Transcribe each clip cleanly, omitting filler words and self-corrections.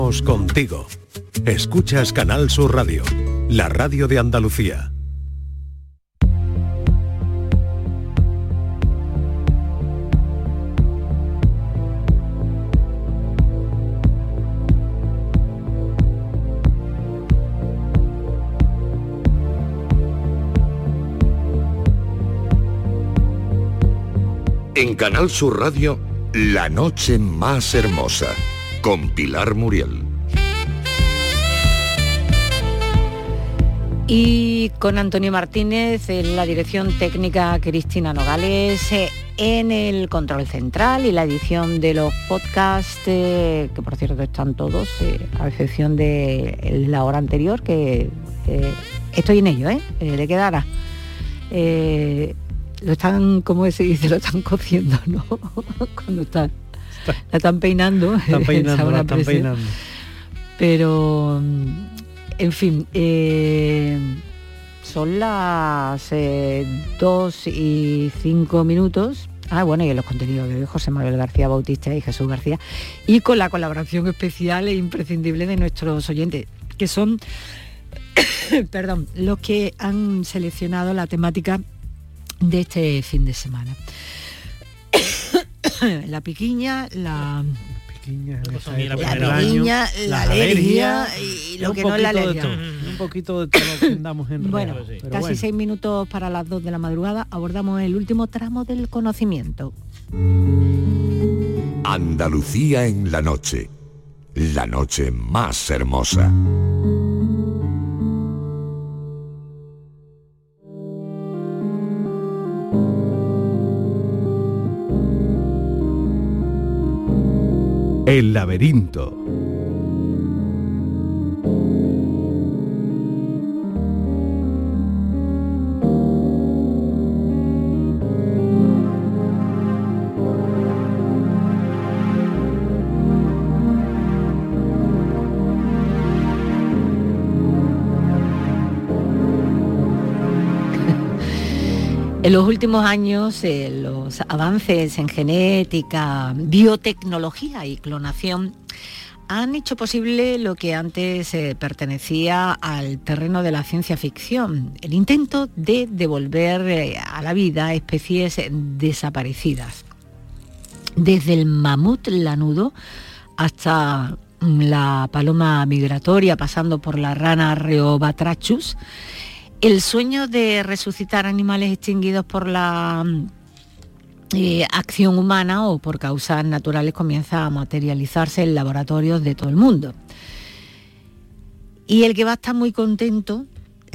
Contigo. Escuchas Canal Sur Radio, la radio de Andalucía. En Canal Sur Radio, La Noche Más Hermosa, con Pilar Muriel. Y con Antonio Martínez en la dirección técnica, Cristina Nogales en el control central y la edición de los podcasts, que por cierto están todos, a excepción de la hora anterior, que estoy en ello, le quedará. Lo están, ¿cómo se dice? Lo están cociendo, ¿no? Cuando la están peinando. Están peinando. Pero, en fin, son las 2:05. Bueno, y en los contenidos de José Manuel García Bautista y Jesús García, y con la colaboración especial e imprescindible de nuestros oyentes, que son perdón, los que han seleccionado la temática de este fin de semana. La piquiña, la alergia y lo que no es la alergia. Un poquito de todo lo que andamos en bueno, casi 6 minutos para las 2 de la madrugada. Abordamos el último tramo del conocimiento. Andalucía en la noche más hermosa. El laberinto. En los últimos años, los avances en genética, biotecnología y clonación han hecho posible lo que antes pertenecía al terreno de la ciencia ficción, el intento de devolver a la vida especies desaparecidas. Desde el mamut lanudo hasta la paloma migratoria, pasando por la rana Reobatrachus, el sueño de resucitar animales extinguidos por la acción humana o por causas naturales comienza a materializarse en laboratorios de todo el mundo. Y el que va a estar muy contento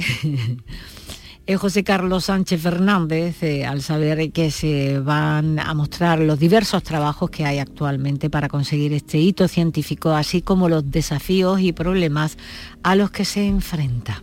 es José Carlos Sánchez Fernández, al saber que se van a mostrar los diversos trabajos que hay actualmente para conseguir este hito científico, así como los desafíos y problemas a los que se enfrenta.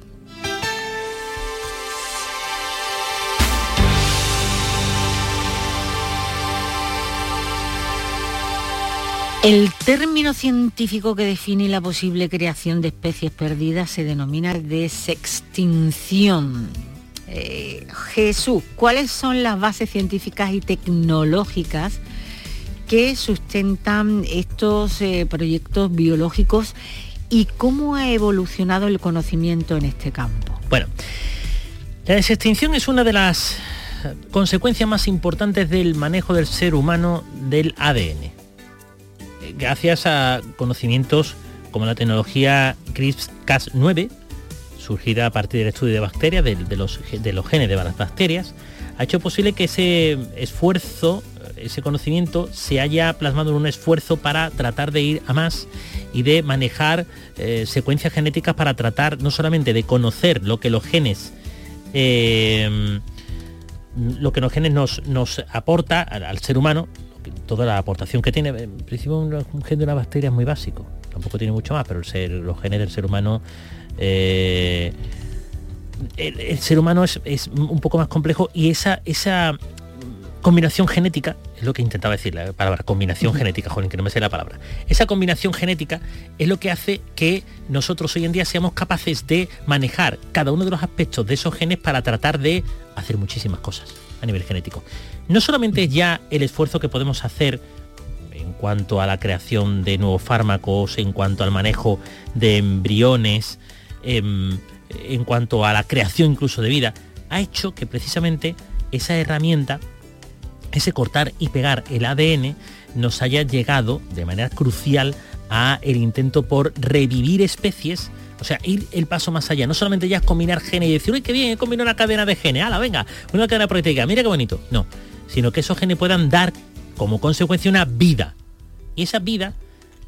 El término científico que define la posible creación de especies perdidas se denomina desextinción. Jesús, ¿cuáles son las bases científicas y tecnológicas que sustentan estos proyectos biológicos y cómo ha evolucionado el conocimiento en este campo? Bueno, la desextinción es una de las consecuencias más importantes del manejo del ser humano del ADN. Gracias a conocimientos como la tecnología CRISPR-Cas9, surgida a partir del estudio de bacterias, de los genes de las bacterias, ha hecho posible que ese esfuerzo, ese conocimiento, se haya plasmado en un esfuerzo para tratar de ir a más y de manejar secuencias genéticas para tratar no solamente de conocer lo que los genes nos aporta al ser humano, toda la aportación que tiene. En principio un gen de una bacteria es muy básico, tampoco tiene mucho más, pero los genes del ser humano, el ser humano es un poco más complejo, y esa combinación genética, es lo que intentaba decir la palabra combinación genética, joder, que no me sé la palabra. Esa combinación genética es lo que hace que nosotros hoy en día seamos capaces de manejar cada uno de los aspectos de esos genes para tratar de hacer muchísimas cosas a nivel genético. No solamente es ya el esfuerzo que podemos hacer en cuanto a la creación de nuevos fármacos, en cuanto al manejo de embriones, en cuanto a la creación incluso de vida, ha hecho que precisamente esa herramienta, ese cortar y pegar el ADN, nos haya llegado de manera crucial a el intento por revivir especies. O sea, ir el paso más allá, no solamente ya es combinar genes y decir, uy, qué bien, he combinado una cadena de genes, ¡hala, venga! Una cadena proteica, mira qué bonito. No, sino que esos genes puedan dar como consecuencia una vida. Y esa vida,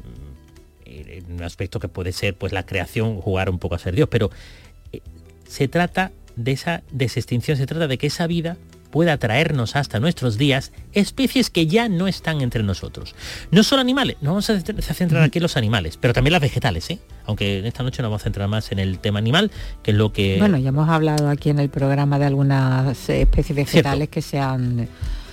en un aspecto que puede ser pues la creación, jugar un poco a ser Dios, pero se trata de esa desextinción, se trata de que esa vida pueda traernos hasta nuestros días especies que ya no están entre nosotros. No solo animales, nos vamos a centrar aquí en los animales, pero también las vegetales, ¿eh? Aunque en esta noche nos vamos a centrar más en el tema animal, que es lo que... Bueno, ya hemos hablado aquí en el programa de algunas especies vegetales, cierto, que se han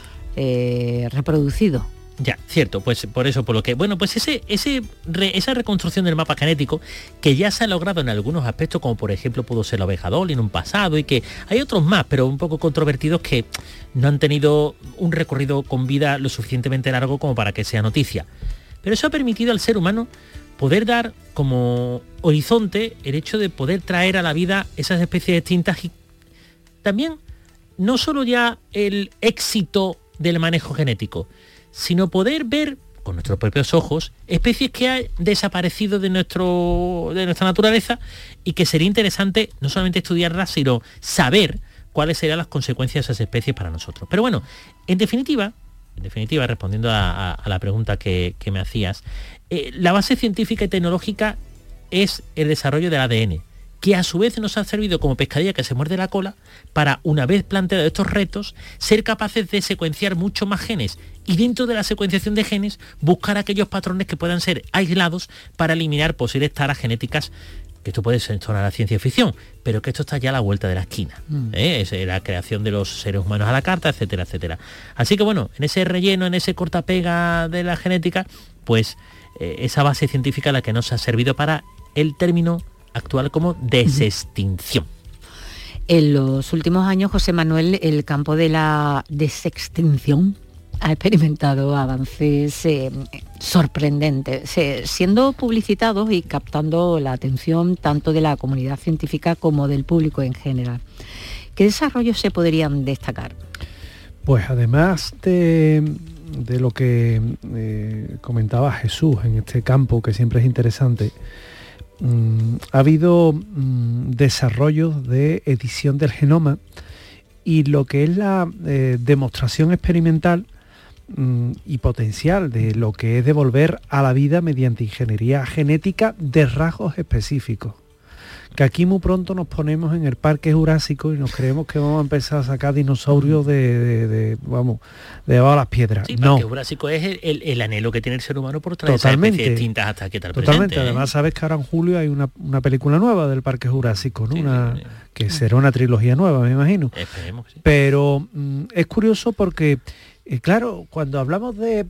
reproducido. Ya, cierto, pues por eso, por lo que... Bueno, pues esa reconstrucción del mapa genético, que ya se ha logrado en algunos aspectos, como por ejemplo pudo ser la oveja Dolly en un pasado, y que hay otros más, pero un poco controvertidos, que no han tenido un recorrido con vida lo suficientemente largo como para que sea noticia. Pero eso ha permitido al ser humano poder dar como horizonte el hecho de poder traer a la vida esas especies extintas, y también no solo ya el éxito del manejo genético, sino poder ver con nuestros propios ojos especies que han desaparecido de nuestra naturaleza, y que sería interesante no solamente estudiarlas, sino saber cuáles serían las consecuencias de esas especies para nosotros. Pero bueno, en definitiva, respondiendo a la pregunta que me hacías, la base científica y tecnológica es el desarrollo del ADN, que a su vez nos ha servido como pescadilla que se muerde la cola para, una vez planteados estos retos, ser capaces de secuenciar mucho más genes, y dentro de la secuenciación de genes buscar aquellos patrones que puedan ser aislados para eliminar posibles taras genéticas, que esto puede sonar a ciencia ficción, pero que esto está ya a la vuelta de la esquina. Es la creación de los seres humanos a la carta, etcétera, etcétera. Así que bueno, en ese relleno, en ese cortapega de la genética, pues esa base científica la que nos ha servido para el término actual como desextinción. En los últimos años, José Manuel, el campo de la desextinción ha experimentado avances sorprendentes, siendo publicitados y captando la atención tanto de la comunidad científica como del público en general. ¿Qué desarrollos se podrían destacar? Pues además de lo que comentaba Jesús en este campo, que siempre es interesante, ha habido desarrollos de edición del genoma, y lo que es la demostración experimental y potencial de lo que es devolver a la vida mediante ingeniería genética de rasgos específicos. Que aquí muy pronto nos ponemos en el Parque Jurásico y nos creemos que vamos a empezar a sacar dinosaurios de debajo de las piedras. Sí, no. Parque Jurásico es el anhelo que tiene el ser humano por traer esas especies distintas hasta que tal presente. Totalmente. Además, sabes que ahora en julio hay una película nueva del Parque Jurásico, ¿no? Sí. Que será una trilogía nueva, me imagino. Esperemos que sí. Pero es curioso porque, claro, cuando hablamos de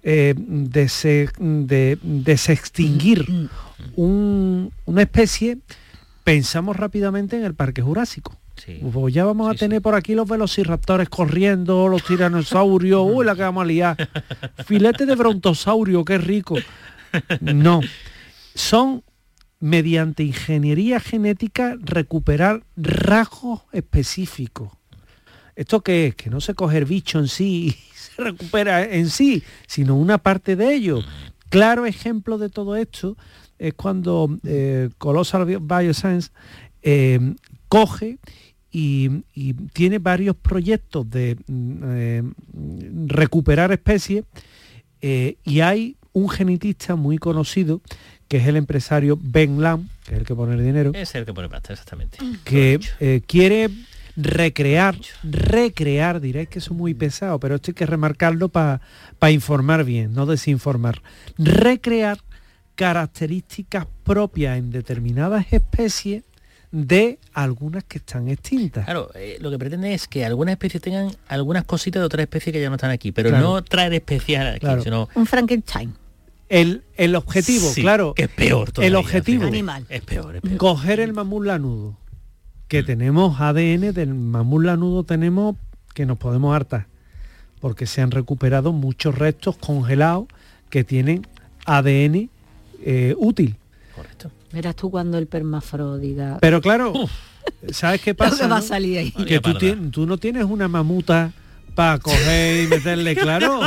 desextinguir una especie, pensamos rápidamente en el Parque Jurásico. Sí. Pues ya vamos a tener por aquí los velociraptores corriendo, los tiranosaurios, uy, la que vamos a liar. Filete de brontosaurio, qué rico. No, son mediante ingeniería genética recuperar rasgos específicos. ¿Esto qué es? Que no se coge el bicho en sí y se recupera en sí, sino una parte de ello. Claro ejemplo de todo esto es cuando Colossal Bioscience coge y tiene varios proyectos de recuperar especies, y hay un genetista muy conocido, que es el empresario Ben Lam, que es el que pone el dinero. Es el que pone pasta, exactamente. Que quiere recrear, diréis que eso es muy pesado, pero esto hay que remarcarlo para informar bien, no desinformar. Recrear características propias en determinadas especies de algunas que están extintas. Claro, lo que pretende es que algunas especies tengan algunas cositas de otras especies que ya no están aquí, pero claro, no traer especies aquí, sino... Un Frankenstein. El objetivo, sí, claro, que es peor todavía, el objetivo animal. Es peor. Coger el mamut lanudo, que tenemos ADN del mamut lanudo, tenemos que nos podemos hartar, porque se han recuperado muchos restos congelados que tienen ADN útil. Correcto. Verás tú cuando el permafro diga... Pero claro, ¿sabes qué pasa? ¿Qué va a ¿no? salir ahí? Que tú no tienes una mamuta para coger y meterle claro.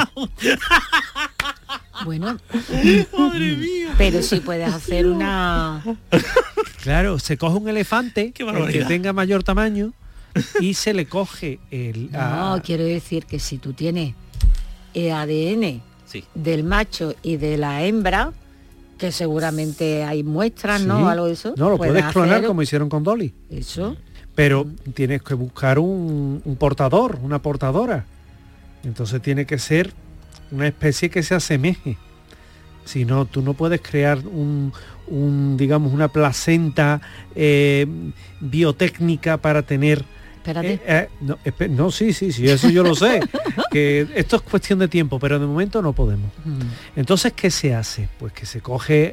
Bueno, Madre mía. pero sí puedes hacer una... Claro, se coge un elefante, Qué el que barbaridad. tenga mayor tamaño, y se le coge el... No, quiero decir que si tú tienes el ADN Sí. del macho y de la hembra, que seguramente hay muestras, Sí. ¿no? Algo de eso. No, lo puedes clonar hacer como hicieron con Dolly. Eso. Pero tienes que buscar un portador, una portadora. Entonces tiene que ser una especie que se asemeje. Si no, tú no puedes crear digamos, una placenta biotécnica para tener... Espérate. No, sí, eso yo lo sé. Que esto es cuestión de tiempo, pero de momento no podemos. Entonces, ¿qué se hace? Pues que se coge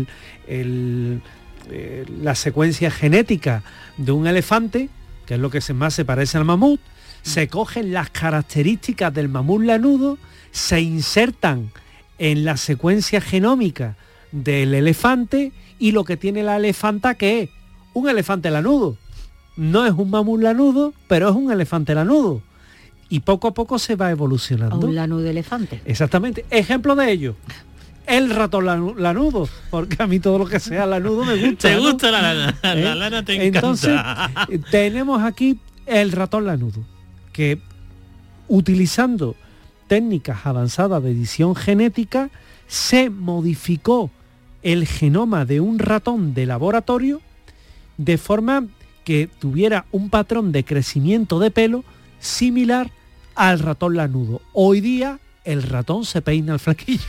la secuencia genética de un elefante, que es lo que más se parece al mamut, se cogen las características del mamut lanudo, se insertan en la secuencia genómica del elefante y lo que tiene la elefanta, que es un elefante lanudo. No es un mamut lanudo, pero es un elefante lanudo. Y poco a poco se va A evolucionando. un lanudo de elefante. Exactamente. Ejemplo de ello, el ratón lanudo, porque a mí todo lo que sea lanudo me gusta. ¿Te ¿no? gusta la lana? La lana te encanta. Entonces, tenemos aquí el ratón lanudo, que utilizando técnicas avanzadas de edición genética, se modificó el genoma de un ratón de laboratorio de forma que tuviera un patrón de crecimiento de pelo similar al ratón lanudo. Hoy día el ratón se peina el flequillo.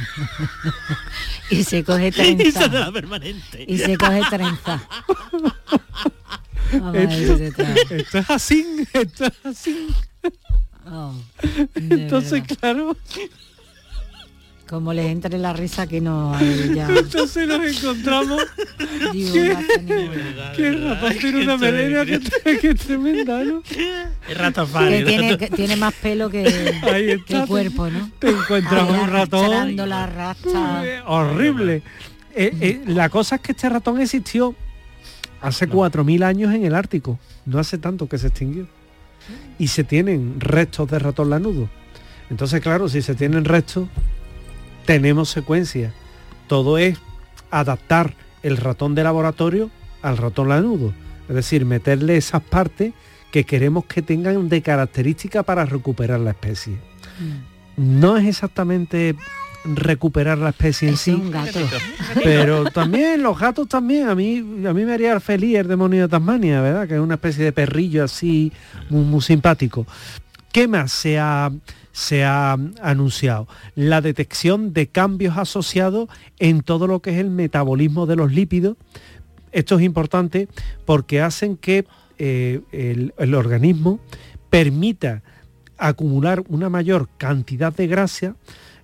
Y se coge Y se trenza. da permanente. Y se coge trenza. Vamos a ver si se trae. Esto es así. Oh, Entonces, verdad. claro, Como les entre la risa que no hay ya. entonces nos encontramos Digo, ¿Qué? más que ninguna. que el ratón tiene una melena que es tremenda, ¿no? Es ratafari. Que tiene más pelo que Ahí está. el cuerpo, ¿no? Te encuentras Ahí un ratón arrastrando la racha. horrible. La cosa es que este ratón existió hace 4.000 años en el Ártico, no hace tanto que se extinguió. Y se tienen restos de ratón lanudo. Entonces, claro, si se tienen restos, tenemos secuencias. Todo es adaptar el ratón de laboratorio al ratón lanudo. Es decir, meterle esas partes que queremos que tengan de característica para recuperar la especie. No es exactamente recuperar la especie en Es sí, un gato. pero también los gatos también. A mí me haría feliz el demonio de Tasmania, ¿verdad? Que es una especie de perrillo así muy simpático. ¿Qué más se ha anunciado? La detección de cambios asociados en todo lo que es el metabolismo de los lípidos. Esto es importante porque hacen que el organismo permita acumular una mayor cantidad de grasa,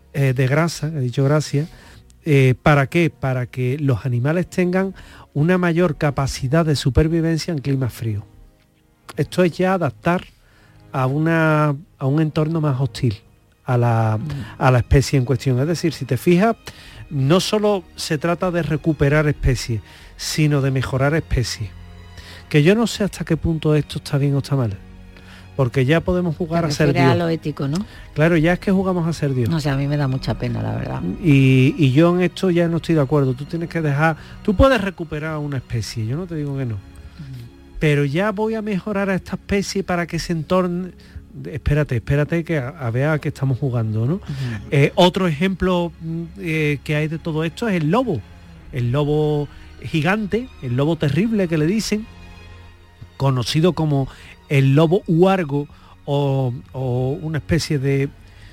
¿para qué? Para que los animales tengan una mayor capacidad de supervivencia en climas fríos. Esto es ya adaptar a un entorno más hostil a la especie en cuestión. Es decir, si te fijas, no solo se trata de recuperar especies, sino de mejorar especies. Que yo no sé hasta qué punto esto está bien o está mal. Porque ya podemos jugar a ser Dios. A lo ético, ¿no? Claro, ya es que jugamos a ser Dios. No sé, a mí me da mucha pena, la verdad. Y yo en esto ya no estoy de acuerdo. Tú tienes que tú puedes recuperar una especie, yo no te digo que no. Pero ya voy a mejorar a esta especie para que se entorne. Espérate que a ver a qué estamos jugando, ¿no? Otro ejemplo que hay de todo esto es el lobo gigante, el lobo terrible que le dicen, conocido como el lobo huargo o una especie de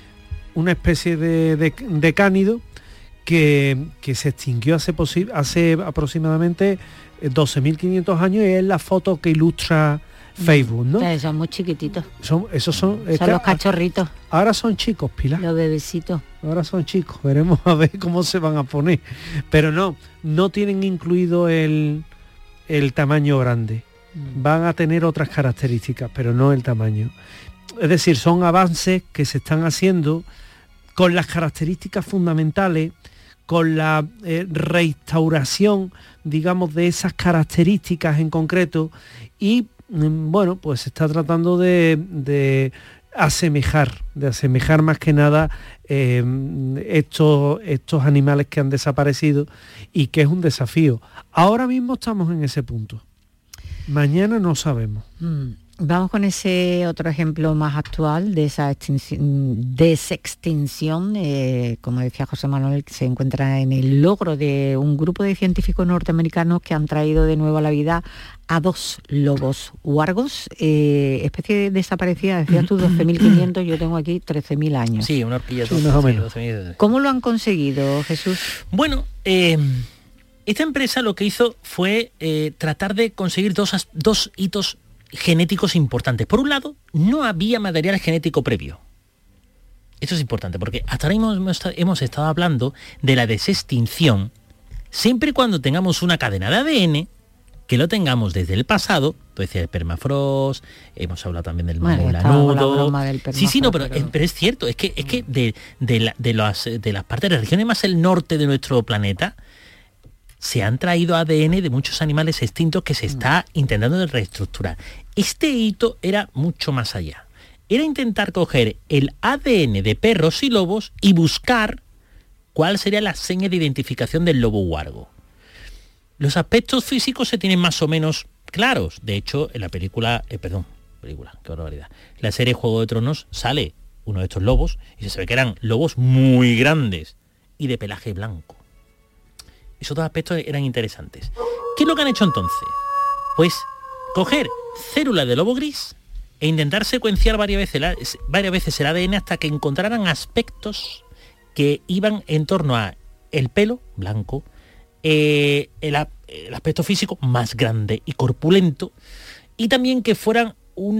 cánido que se extinguió hace aproximadamente 12.500 años, y es la foto que ilustra Facebook, ¿no? Son muy chiquititos. Esos son Los cachorritos, ahora son chicos, Pilar. los bebecitos. Ahora son chicos, veremos a ver cómo se van a poner. Pero no tienen incluido el tamaño grande. Van a tener otras características, pero no el tamaño. Es decir, son avances que se están haciendo con las características fundamentales, con la reinstauración, digamos, de esas características en concreto, y bueno, pues se está tratando de asemejar más que nada estos animales que han desaparecido, y que es un desafío. Ahora mismo estamos en ese punto. Mañana no sabemos. Vamos con ese otro ejemplo más actual de esa desextinción, como decía José Manuel, que se encuentra en el logro de un grupo de científicos norteamericanos que han traído de nuevo a la vida a 2 lobos huargos, especie desaparecida, decías tú 12.500, yo tengo aquí 13.000 años. Sí, una horquilla. Sí, más o menos. ¿Cómo lo han conseguido, Jesús? Bueno, esta empresa lo que hizo fue tratar de conseguir dos hitos genéticos importantes. Por un lado, no había material genético previo. Esto es importante porque hasta ahora hemos estado hablando de la desextinción siempre y cuando tengamos una cadena de ADN que lo tengamos desde el pasado. Tú decías el permafrost, hemos hablado también del mamut lanudo. Sí, no, pero es cierto, es que de las partes de las regiones más el norte de nuestro planeta se han traído ADN de muchos animales extintos que se está intentando reestructurar. Este hito era mucho más allá. Era intentar coger el ADN de perros y lobos y buscar cuál sería la seña de identificación del lobo huargo. Los aspectos físicos se tienen más o menos claros. De hecho, en la película, qué barbaridad. La serie Juego de Tronos sale uno de estos lobos y se ve que eran lobos muy grandes y de pelaje blanco. Esos 2 aspectos eran interesantes. ¿Qué es lo que han hecho entonces? Pues coger células de lobo gris e intentar secuenciar varias veces el ADN hasta que encontraran aspectos que iban en torno a el pelo blanco, el aspecto físico más grande y corpulento, y también que fueran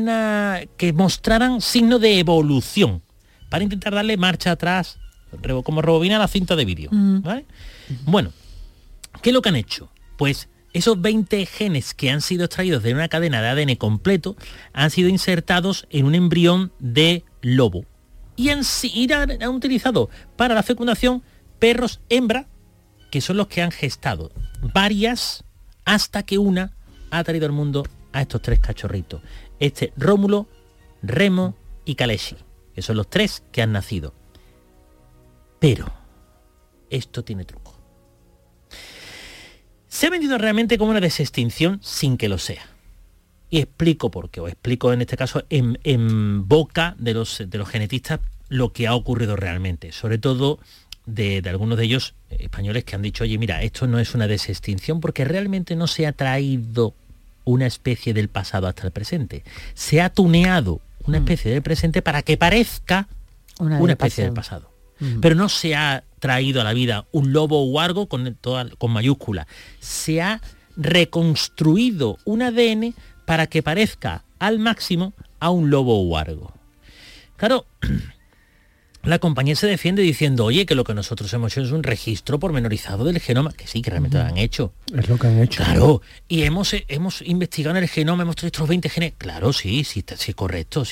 que mostraran signos de evolución para intentar darle marcha atrás, como rebobinar la cinta de vídeo. ¿Vale? Bueno, ¿qué es lo que han hecho? Pues esos 20 genes que han sido extraídos de una cadena de ADN completo han sido insertados en un embrión de lobo. Y han utilizado para la fecundación perros hembra, que son los que han gestado varias, hasta que una ha traído al mundo a estos 3 cachorritos. Rómulo, Remo y Kaleshi, que son los 3 que han nacido. Pero esto tiene truco. Se ha vendido realmente como una desextinción sin que lo sea. Y explico por qué, o explico en este caso en boca de los genetistas lo que ha ocurrido realmente. Sobre todo de algunos de ellos españoles que han dicho, oye, mira, esto no es una desextinción porque realmente no se ha traído una especie del pasado hasta el presente. Se ha tuneado una especie del presente para que parezca una especie del pasado. Pero no se ha traído a la vida un lobo huargo con mayúscula. Se ha reconstruido un ADN para que parezca al máximo a un lobo huargo. Claro, la compañía se defiende diciendo, oye, que lo que nosotros hemos hecho es un registro pormenorizado del genoma, que sí, que realmente lo han hecho. Es lo que han hecho. Claro, y hemos investigado en el genoma, hemos traído estos 20 genes. Claro, sí es correcto.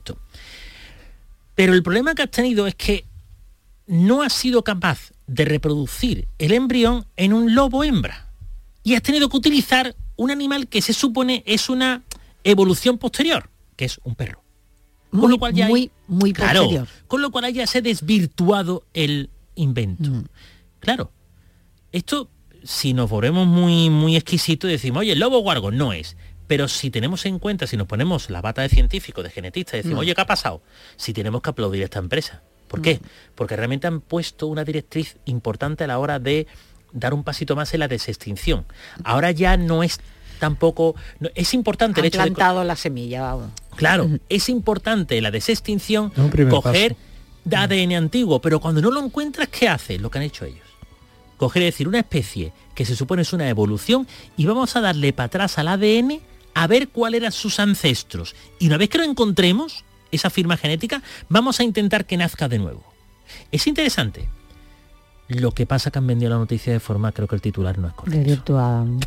Pero el problema que has tenido es que no has sido capaz de reproducir el embrión en un lobo hembra. Y has tenido que utilizar un animal que se supone es una evolución posterior, que es un perro. Con lo cual ya muy posterior. Con lo cual ya se ha desvirtuado el invento. Claro, esto, si nos volvemos muy exquisitos, decimos, oye, el lobo huargo no es. Pero si tenemos en cuenta, si nos ponemos la bata de científico, de genetista, decimos, oye, ¿qué ha pasado? Si tenemos que aplaudir a esta empresa. ¿Por qué? Porque realmente han puesto una directriz importante a la hora de dar un pasito más en la desextinción. Ahora ya no es tampoco... No, es importante el hecho de... Han plantado la semilla, vamos. Claro, es importante la desextinción, coger ADN antiguo, pero cuando no lo encuentras, ¿qué haces? Lo que han hecho ellos. Coger, es decir, una especie que se supone es una evolución y vamos a darle para atrás al ADN a ver cuáles eran sus ancestros. Y una vez que lo encontremos, esa firma genética, vamos a intentar que nazca de nuevo. Es interesante. Lo que pasa que han vendido la noticia de forma, creo que el titular no es correcto.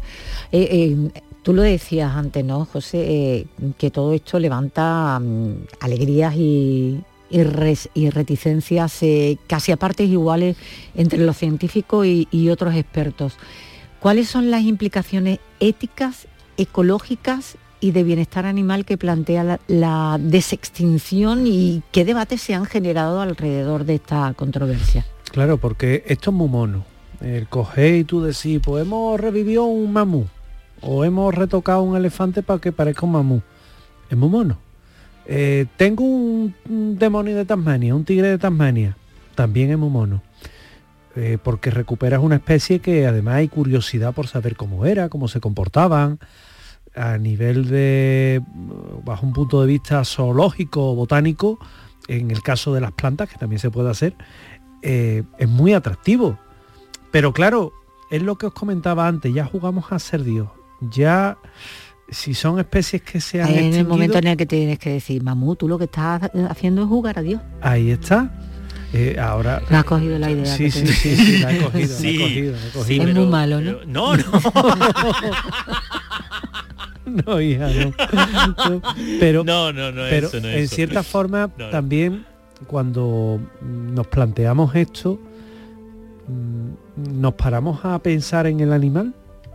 Tú lo decías antes, ¿no, José? Que todo esto levanta alegrías y y reticencias casi a partes iguales entre los científicos y otros expertos. ¿Cuáles son las implicaciones éticas, ecológicas y de bienestar animal que plantea la desextinción y qué debates se han generado alrededor de esta controversia? Claro, porque esto es muy mono. El coger y tú decís, pues hemos revivido un mamú o hemos retocado un elefante para que parezca un mamú. Es muy mono. Tengo un demonio de Tasmania, un tigre de Tasmania. También es muy mono. Porque recuperas una especie que además hay curiosidad por saber cómo era, cómo se comportaban, a nivel de, bajo un punto de vista zoológico o botánico, en el caso de las plantas, que también se puede hacer, es muy atractivo. Pero claro, es lo que os comentaba antes, ya jugamos a ser Dios. Ya, si son especies que se han extinguido... En el momento en el que tienes que decir, mamú, tú lo que estás haciendo es jugar a Dios. Ahí está. Ahora... Me has cogido la idea. Sí, la he cogido, sí, la he cogido. Sí, es muy malo, ¿no? No. No, hija, no. Pero, pero eso, no en eso. cierta forma también cuando nos planteamos esto, nos paramos a pensar en el animal,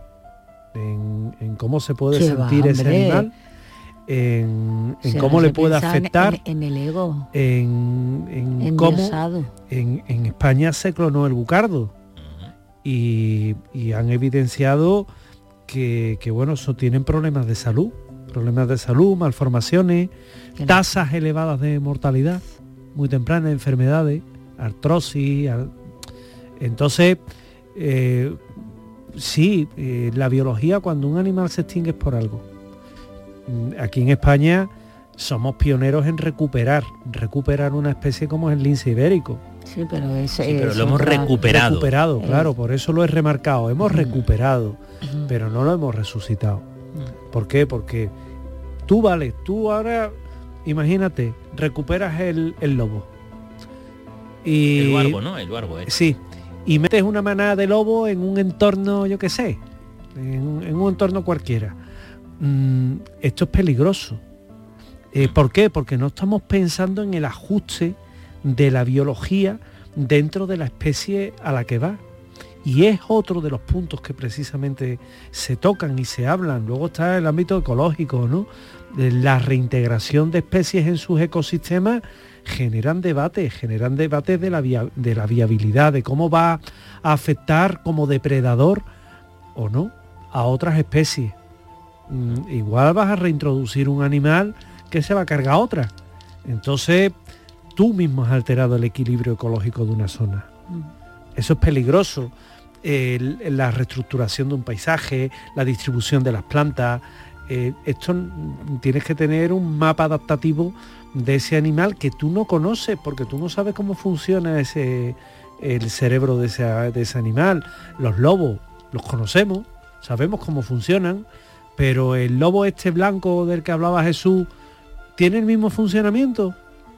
en cómo se puede sentir ese animal, en cómo le puede afectar, en el ego, en cómo en España se clonó el bucardo y han evidenciado que bueno, tienen problemas de salud, malformaciones, tasas elevadas de mortalidad muy temprana, enfermedades, artrosis. Entonces, la biología, cuando un animal se extingue es por algo. Aquí en España somos pioneros en recuperar una especie como es el lince ibérico. Sí, pero lo hemos recuperado. Claro, por eso lo he remarcado. Hemos recuperado, pero no lo hemos resucitado. ¿Por qué? Porque tú ahora, imagínate, recuperas el lobo. Y, el barbo, ¿no? El barbo. Sí. Y metes una manada de lobo en un entorno, yo qué sé, en un entorno cualquiera. Esto es peligroso. ¿Por qué? Porque no estamos pensando en el ajuste de la biología dentro de la especie a la que va. Y es otro de los puntos que precisamente se tocan y se hablan. Luego está el ámbito ecológico, ¿no? La reintegración de especies en sus ecosistemas generan debates de la viabilidad, de cómo va a afectar como depredador o no a otras especies. Igual vas a reintroducir un animal que se va a cargar a otra. Entonces, tú mismo has alterado el equilibrio ecológico de una zona. Eso es peligroso. La reestructuración de un paisaje, la distribución de las plantas. Esto tienes que tener un mapa adaptativo de ese animal que tú no conoces, porque tú no sabes cómo funciona el cerebro de ese animal. Los lobos los conocemos, sabemos cómo funcionan, pero el lobo este blanco del que hablaba Jesús, ¿tiene el mismo funcionamiento?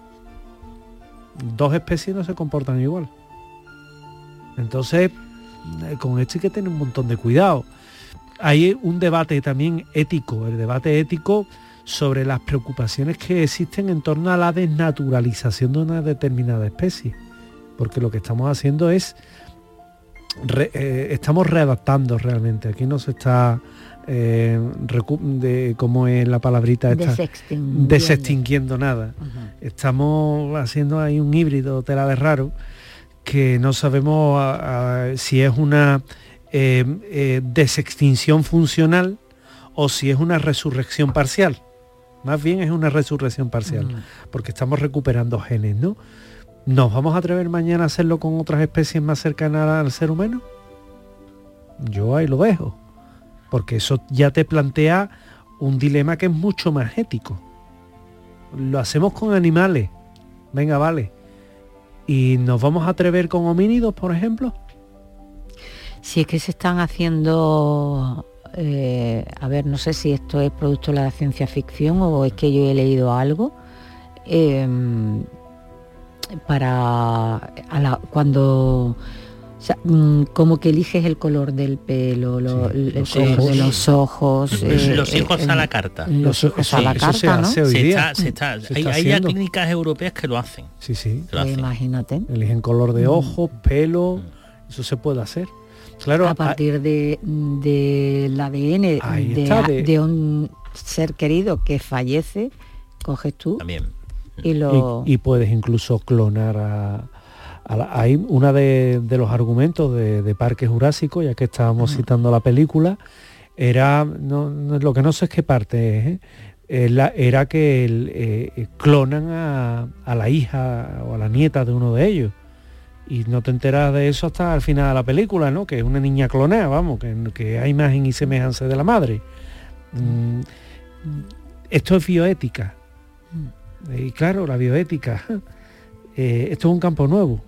Dos especies no se comportan igual. Entonces, con esto hay que tener un montón de cuidado. Hay un debate también ético, el debate ético sobre las preocupaciones que existen en torno a la desnaturalización de una determinada especie. Porque lo que estamos haciendo es, estamos readaptando realmente. Aquí no se está, como es la palabrita esta, desextinguiendo nada. Estamos haciendo ahí un híbrido tela de raro, que no sabemos si es una desextinción funcional o si es una resurrección parcial. Más bien es una resurrección parcial, porque estamos recuperando genes, ¿no? ¿Nos vamos a atrever mañana a hacerlo con otras especies más cercanas al ser humano? Yo ahí lo dejo, porque eso ya te plantea un dilema que es mucho más ético. Lo hacemos con animales, venga, vale. ¿Y nos vamos a atrever con homínidos, por ejemplo? Si es que se están haciendo... a ver, no sé si esto es producto de la ciencia ficción o es que yo he leído algo. Cuando O sea, como que eliges el color del pelo, el color de los ojos. Los hijos a la carta. Los hijos a la carta, ¿no? Hay ya clínicas europeas que lo hacen. Sí. Imagínate. Eligen color de ojos, pelo, eso se puede hacer. Claro, a partir del ADN de un ser querido que fallece, coges tú también. Y puedes incluso clonar hay una de los argumentos de Parque Jurásico, ya que estábamos citando la película, era lo que no sé es qué parte era que clonan a la hija o a la nieta de uno de ellos, y no te enteras de eso hasta el final de la película, ¿no? Que es una niña clonada, vamos, que hay imagen y semejanza de la madre. Esto es bioética, y claro, la bioética, esto es un campo nuevo.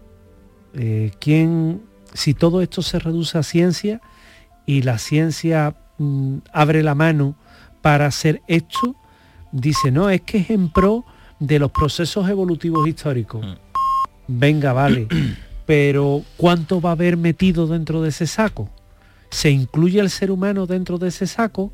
Si todo esto se reduce a ciencia y la ciencia abre la mano para hacer esto, dice, no, es que es en pro de los procesos evolutivos históricos. Venga, vale, pero ¿cuánto va a haber metido dentro de ese saco? ¿Se incluye el ser humano dentro de ese saco?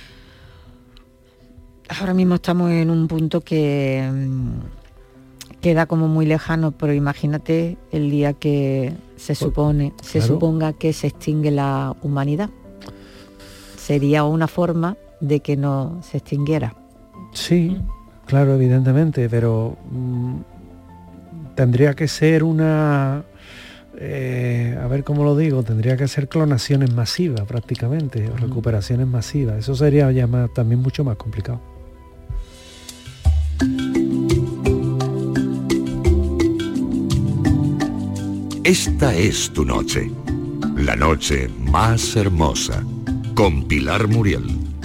Ahora mismo estamos en un punto que queda como muy lejano, pero imagínate el día que se suponga que se extingue la humanidad. Sería una forma de que no se extinguiera. Sí, claro, evidentemente, pero tendría que ser una... a ver cómo lo digo, tendría que ser clonaciones masivas prácticamente, o recuperaciones masivas. Eso sería ya también mucho más complicado. Esta es tu noche, la noche más hermosa, con Pilar Muriel.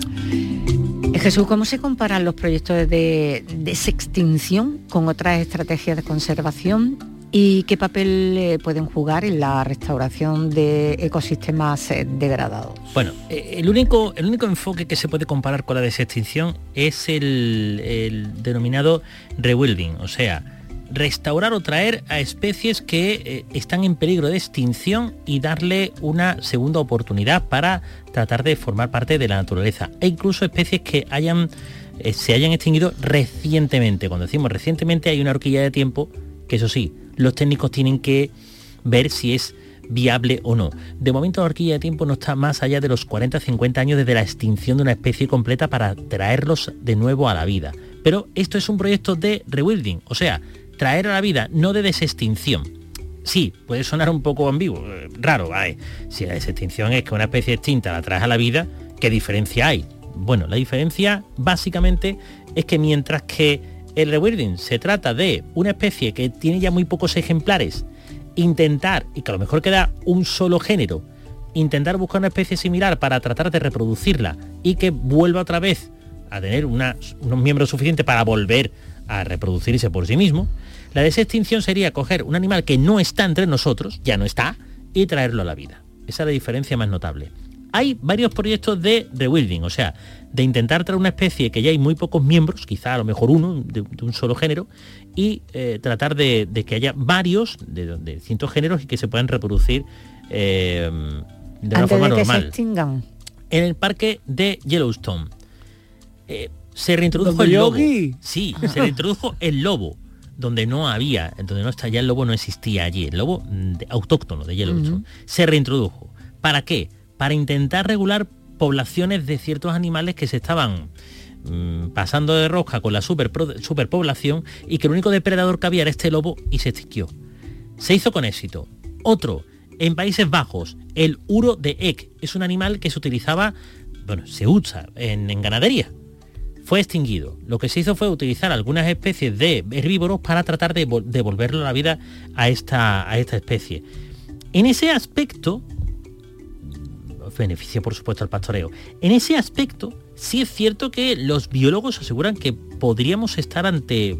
Jesús, ¿cómo se comparan los proyectos de desextinción con otras estrategias de conservación y qué papel pueden jugar en la restauración de ecosistemas degradados? Bueno, el único enfoque que se puede comparar con la desextinción es el denominado rewilding, o sea, restaurar o traer a especies que están en peligro de extinción y darle una segunda oportunidad para tratar de formar parte de la naturaleza. E incluso especies que se hayan extinguido recientemente. Cuando decimos recientemente hay una horquilla de tiempo que, eso sí, los técnicos tienen que ver si es viable o no. De momento la horquilla de tiempo no está más allá de los 40-50 años desde la extinción de una especie completa para traerlos de nuevo a la vida. Pero esto es un proyecto de rewilding, o sea, traer a la vida, no de desextinción. Sí, puede sonar un poco ambiguo, raro, ¿vale? Si la desextinción es que una especie extinta la traes a la vida, ¿qué diferencia hay? Bueno, la diferencia básicamente es que mientras que el rewilding se trata de una especie que tiene ya muy pocos ejemplares, intentar, y que a lo mejor queda un solo género, intentar buscar una especie similar para tratar de reproducirla y que vuelva otra vez a tener unos miembros suficientes para volver a reproducirse por sí mismo, la desextinción sería coger un animal que no está entre nosotros, ya no está, y traerlo a la vida. Esa es la diferencia más notable. Hay varios proyectos de rewilding, o sea, de intentar traer una especie que ya hay muy pocos miembros, quizá a lo mejor uno de un solo género, y tratar de que haya varios de distintos géneros y que se puedan reproducir de una forma normal. Se extingan. En el parque de Yellowstone se reintrodujo el lobo. Sí, se reintrodujo el lobo, donde no está ya el lobo, no existía allí, el lobo autóctono de Yellowstone. Se reintrodujo. ¿Para qué? Para intentar regular poblaciones de ciertos animales que se estaban pasando de rosca con la superpoblación y que el único depredador que había era este lobo y se extinguió. Se hizo con éxito. Otro, en Países Bajos, el uro de Eck, es un animal que se utilizaba, se usa en ganadería. Fue extinguido. Lo que se hizo fue utilizar algunas especies de herbívoros para tratar de devolverlo a la vida a esta especie. En ese aspecto, beneficia por supuesto al pastoreo. En ese aspecto, sí es cierto que los biólogos aseguran que podríamos estar ante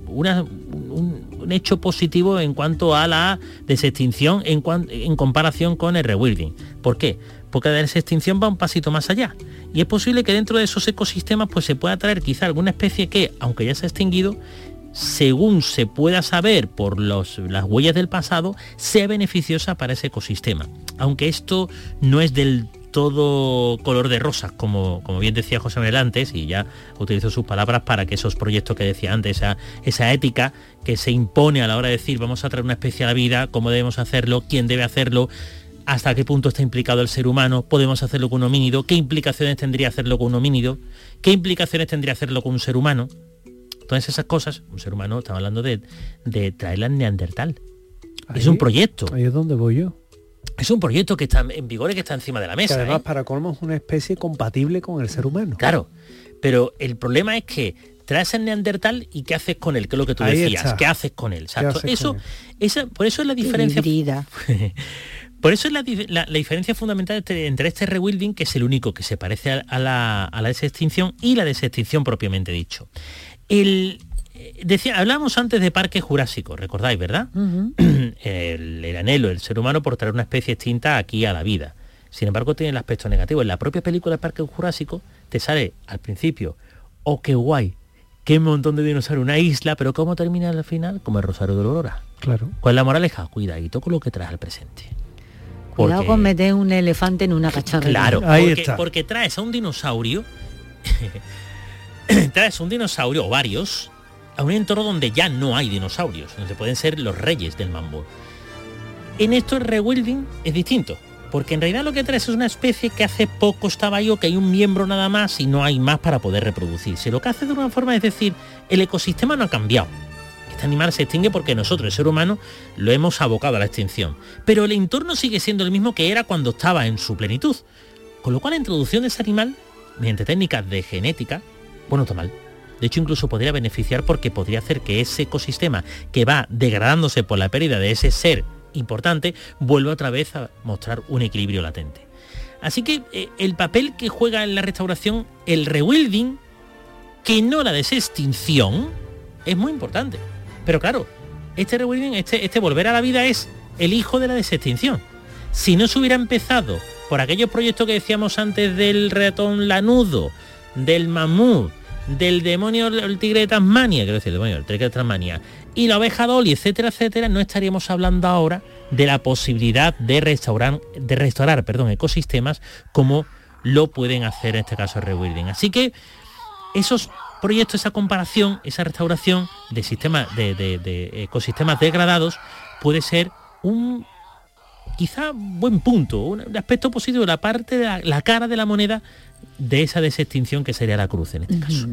un hecho positivo en cuanto a la desextinción en comparación con el rewilding. ¿Por qué? Porque la desextinción va un pasito más allá. Y es posible que dentro de esos ecosistemas pues se pueda traer quizá alguna especie que, aunque ya se ha extinguido, según se pueda saber por las huellas del pasado, sea beneficiosa para ese ecosistema. Aunque esto no es del todo color de rosas, como bien decía José Manuel antes, y ya utilizo sus palabras para que esos proyectos que decía antes, esa ética que se impone a la hora de decir vamos a traer una especie a la vida, cómo debemos hacerlo, quién debe hacerlo, hasta qué punto está implicado el ser humano, podemos hacerlo con un homínido, qué implicaciones tendría hacerlo con un homínido, qué implicaciones tendría hacerlo con un ser humano. Todas esas cosas, un ser humano, estamos hablando de traerla en Neandertal. Ahí, es un proyecto. Ahí es donde voy yo. Es un proyecto que está en vigor y que está encima de la mesa. Que además, para colmo, es una especie compatible con el ser humano. Claro, pero el problema es que traes el Neandertal y ¿qué haces con él? Que es lo que tú decías. ¿Qué haces con él? Exacto. Por eso es la diferencia. Por eso es la diferencia fundamental entre este rewilding, que es el único que se parece a la desextinción, y la desextinción propiamente dicho. Hablábamos antes de parque jurásico, recordáis, ¿verdad? Uh-huh. el anhelo del ser humano por traer una especie extinta aquí a la vida. Sin embargo, tiene el aspecto negativo. En la propia película de Parque Jurásico te sale al principio, oh, qué guay, qué montón de dinosaurios, una isla, pero ¿cómo termina al final? Como el Rosario de Aurora. Claro. ¿Cuál es la moraleja? Cuidadito con lo que traes al presente. Cuidado con meter un elefante en una cacharrería. Claro, porque está. Traes a un dinosaurio, o varios, a un entorno donde ya no hay dinosaurios, donde pueden ser los reyes del mambo. En esto el rewilding es distinto, porque en realidad lo que traes es una especie que hace poco estaba ahí, o que hay un miembro nada más y no hay más para poder reproducirse. Lo que hace de una forma es decir, el ecosistema no ha cambiado. Este animal se extingue porque nosotros, el ser humano, lo hemos abocado a la extinción. Pero el entorno sigue siendo el mismo que era cuando estaba en su plenitud. Con lo cual la introducción de ese animal, mediante técnicas de genética, bueno, está mal. De hecho, incluso podría beneficiar, porque podría hacer que ese ecosistema, que va degradándose por la pérdida de ese ser importante, vuelva otra vez a mostrar un equilibrio latente. Así que el papel que juega en la restauración el rewilding, que no la desextinción, es muy importante. Pero claro, este rewilding, este volver a la vida, es el hijo de la desextinción. Si no se hubiera empezado por aquellos proyectos que decíamos antes del ratón lanudo, del mamut, del demonio, el tigre de Tasmania, quiero decir, el demonio, el tigre de Tasmania, y la oveja Dolly, etcétera, etcétera, no estaríamos hablando ahora de la posibilidad de restaurar ecosistemas como lo pueden hacer en este caso el rewilding. Así que esos proyectos, esa comparación, esa restauración de sistemas de ecosistemas degradados puede ser un quizá buen punto, un aspecto positivo, la parte de la cara de la moneda de esa desextinción, que sería la cruz en este caso.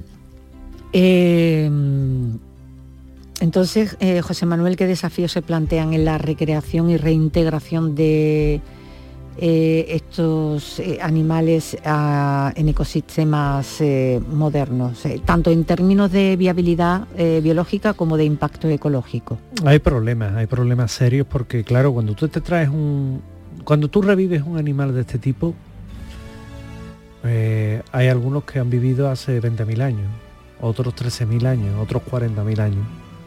Entonces, José Manuel, ¿qué desafíos se plantean en la recreación y reintegración de estos animales en ecosistemas modernos, tanto en términos de viabilidad biológica como de impacto ecológico? Hay problemas serios, porque claro, cuando tú revives un animal de este tipo, hay algunos que han vivido hace 20.000 años, otros 13.000 años, otros 40.000 años.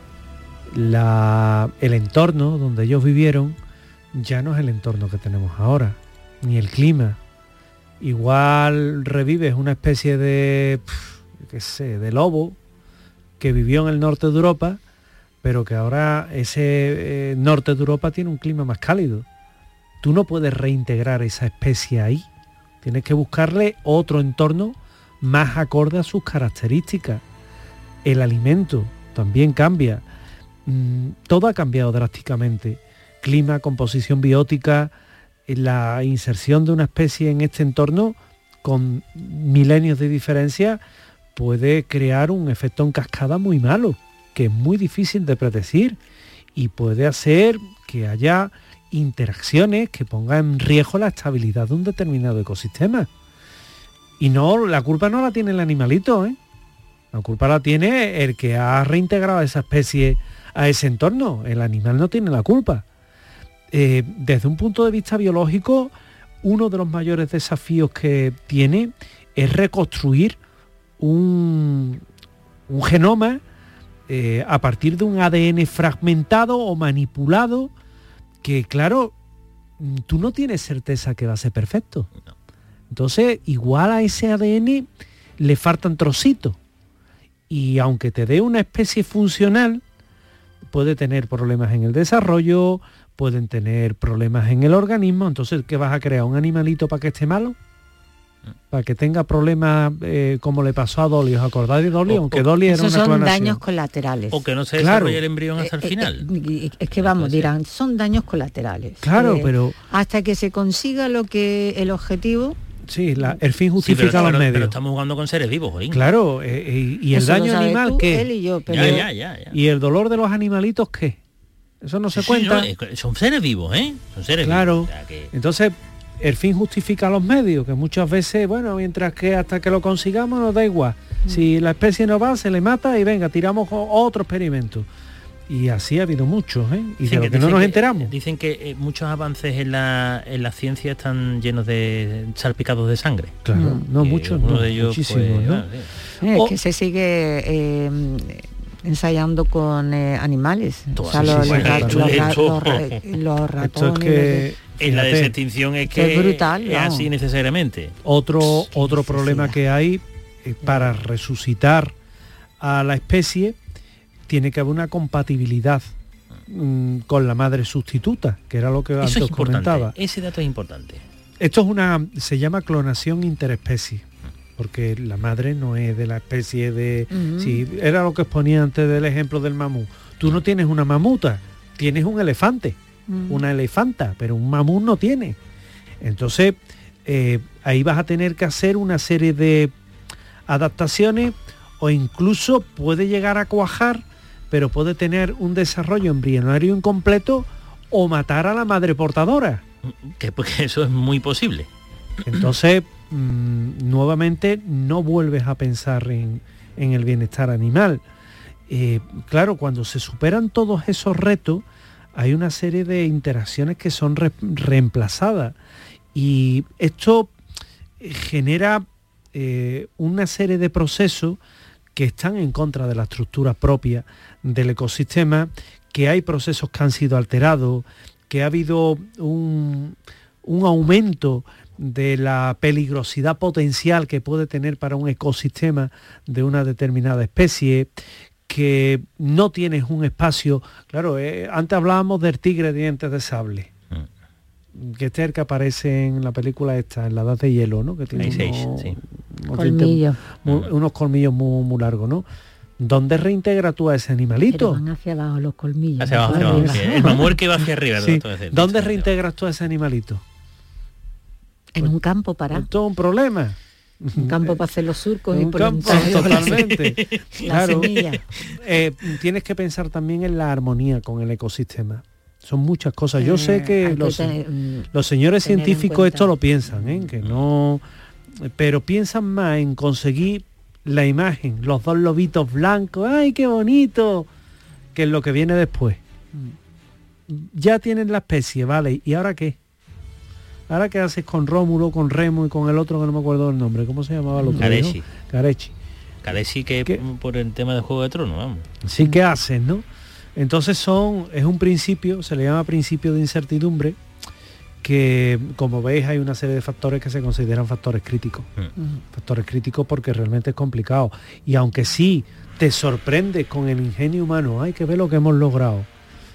El entorno donde ellos vivieron ya no es el entorno que tenemos ahora, ni el clima. Igual revives una especie de lobo que vivió en el norte de Europa, pero que ahora ese norte de Europa tiene un clima más cálido. Tú no puedes reintegrar esa especie ahí. Tienes que buscarle otro entorno más acorde a sus características. El alimento también cambia. Todo ha cambiado drásticamente. Clima, composición biótica, la inserción de una especie en este entorno con milenios de diferencia puede crear un efecto en cascada muy malo, que es muy difícil de predecir, y puede hacer que haya interacciones que pongan en riesgo la estabilidad de un determinado ecosistema. Y no, la culpa no la tiene el animalito, ¿eh? La culpa la tiene el que ha reintegrado a esa especie a ese entorno. El animal no tiene la culpa. Desde un punto de vista biológico, uno de los mayores desafíos que tiene es reconstruir un genoma a partir de un ADN fragmentado o manipulado, que claro, tú no tienes certeza que va a ser perfecto. Entonces, igual a ese ADN le faltan trocitos. y aunque te dé una especie funcional, puede tener problemas en el desarrollo, pueden tener problemas en el organismo. Entonces, ¿qué vas a crear? ¿Un animalito para que esté malo? Para que tenga problemas como le pasó a Dolly. ¿Os acordáis de Dolly? Aunque Dolly era una clonación. Esos son daños colaterales. O que no se desarrolle el embrión hasta el final. Es que vamos, dirán, son daños colaterales. Claro, pero... Hasta que se consiga el objetivo... Sí, el fin justifica los medios. Pero estamos jugando con seres vivos, Jorín. Claro, y el daño animal, tú, ¿qué? Él y yo, pero... Ya. ¿Y el dolor de los animalitos, qué? Eso no se cuenta. No, son seres vivos, ¿eh? Son seres vivos. O sea que... Entonces, el fin justifica los medios, que muchas veces, bueno, mientras que hasta que lo consigamos nos da igual. Si la especie no va, se le mata y venga, tiramos otro experimento. Y así ha habido muchos, y de lo que no nos enteramos. Dicen que muchos avances en la ciencia están llenos de salpicados de sangre. Claro, muchos, uno de ellos, muchísimos, pues, ¿no? Es que se sigue ensayando con animales. Los ratones. En la desextinción es que es brutal, es así necesariamente. Otro problema que hay para resucitar a la especie, tiene que haber una compatibilidad con la madre sustituta, que era lo que antes os comentaba. Ese dato es importante. Esto se llama clonación interespecie, porque la madre no es de la especie de... Si era lo que os ponía antes del ejemplo del mamut. Tú no tienes una mamuta, tienes un elefante, una elefanta, pero un mamut no tiene. Entonces, ahí vas a tener que hacer una serie de adaptaciones, o incluso puede llegar a cuajar, pero puede tener un desarrollo embrionario incompleto o matar a la madre portadora. Porque eso es muy posible. Entonces, nuevamente, no vuelves a pensar en el bienestar animal. Claro, cuando se superan todos esos retos, hay una serie de interacciones que son reemplazadas. Y esto genera una serie de procesos que están en contra de la estructura propia del ecosistema, que hay procesos que han sido alterados, que ha habido un aumento de la peligrosidad potencial que puede tener para un ecosistema de una determinada especie, que no tienes un espacio. Claro, antes hablábamos del tigre de dientes de sable, que este es el que aparece en la película esta, en la Edad de Hielo, ¿no? Que tiene unos colmillos muy largos, ¿no? ¿Dónde reintegra tú a ese animalito? Pero van hacia abajo los colmillos. Hacia abajo. El mamut que va hacia arriba. Sí. ¿Dónde reintegras tú a ese animalito? En un campo para. Es todo un problema. Un campo para hacer los surcos y por totalmente. La semilla. Tienes que pensar también en la armonía con el ecosistema. Son muchas cosas. Yo sé que los señores científicos esto lo piensan, que no, pero piensan más en conseguir la imagen, los dos lobitos blancos, ¡ay, qué bonito!, que es lo que viene después. Ya tienen la especie, ¿vale? ¿Y ahora qué? ¿Ahora qué haces con Rómulo, con Remo y con el otro que no me acuerdo del nombre? ¿Cómo se llamaba el otro? Carechi, que por el tema de Juego de Tronos, vamos. Sí, ¿qué haces, no? Entonces es un principio, se le llama principio de incertidumbre, que como veis hay una serie de factores que se consideran factores críticos. Factores críticos porque realmente es complicado. Y aunque sí te sorprende con el ingenio humano, hay que ver lo que hemos logrado.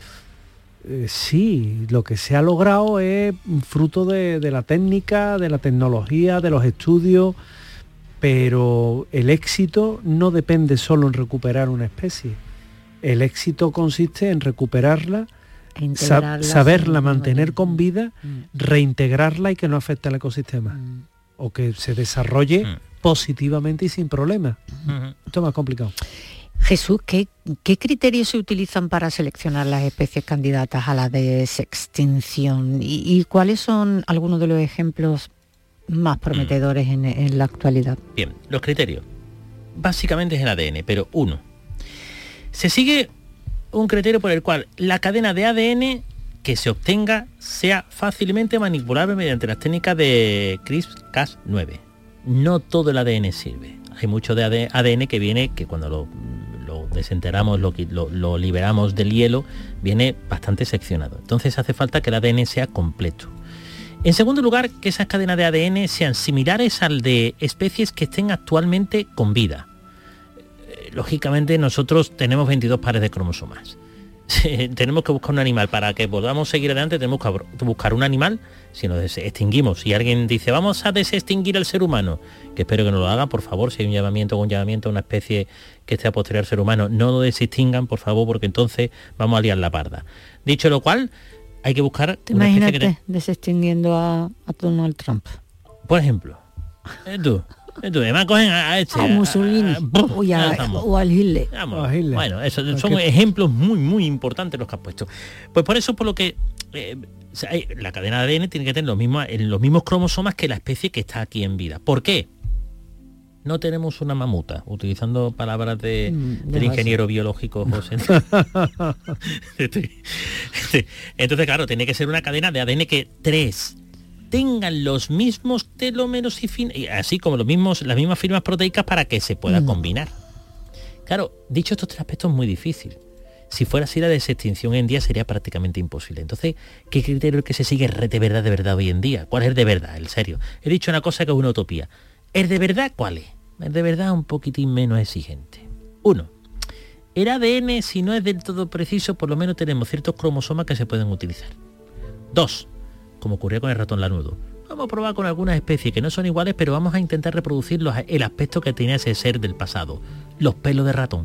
Sí, lo que se ha logrado es fruto de la técnica, de la tecnología, de los estudios, pero el éxito no depende solo en recuperar una especie. El éxito consiste en recuperarla, saberla mantener con vida, reintegrarla y que no afecte al ecosistema. O que se desarrolle positivamente y sin problemas. Esto es más complicado. Jesús, ¿qué criterios se utilizan para seleccionar las especies candidatas a la desextinción? ¿Y cuáles son algunos de los ejemplos más prometedores en la actualidad? Bien, los criterios. Básicamente es el ADN, pero uno. Se sigue un criterio por el cual la cadena de ADN que se obtenga sea fácilmente manipulable mediante las técnicas de CRISPR-Cas9. No todo el ADN sirve. Hay mucho de ADN que viene, que cuando lo desenterramos, lo liberamos del hielo, viene bastante seccionado. Entonces hace falta que el ADN sea completo. En segundo lugar, que esas cadenas de ADN sean similares al de especies que estén actualmente con vida. lógicamente nosotros tenemos 22 pares de cromosomas. Tenemos que buscar un animal. Para que podamos seguir adelante tenemos que buscar un animal. Si nos extinguimos, si alguien dice vamos a desextinguir al ser humano, que espero que no lo haga, por favor, si hay un llamamiento a una especie que esté a posterior al ser humano, no lo desextingan, por favor, porque entonces vamos a liar la parda. Dicho lo cual, hay que buscar una especie que desextinguiendo a Donald Trump, por ejemplo. Además cogen a Mussolini o al Hitler. Bueno, eso son ejemplos muy, muy importantes los que has puesto. Pues por eso, por lo que la cadena de ADN tiene que tener los mismos cromosomas que la especie que está aquí en vida. ¿Por qué? No tenemos una mamuta, utilizando palabras del ingeniero biológico José. Entonces, claro, tiene que ser una cadena de ADN que 3 tengan los mismos telómeros y así como las mismas firmas proteicas para que se pueda combinar. Claro, dicho estos 3 aspectos es muy difícil. Si fuera así, la desextinción en día sería prácticamente imposible. Entonces, ¿qué criterio es el que se sigue de verdad hoy en día? ¿Cuál es el de verdad? En serio. He dicho una cosa que es una utopía. ¿El de verdad cuál es? El de verdad un poquitín menos exigente. 1. El ADN, si no es del todo preciso, por lo menos tenemos ciertos cromosomas que se pueden utilizar. 2. Como ocurrió con el ratón lanudo. Vamos a probar con algunas especies que no son iguales, pero vamos a intentar reproducir el aspecto que tenía ese ser del pasado. Los pelos de ratón.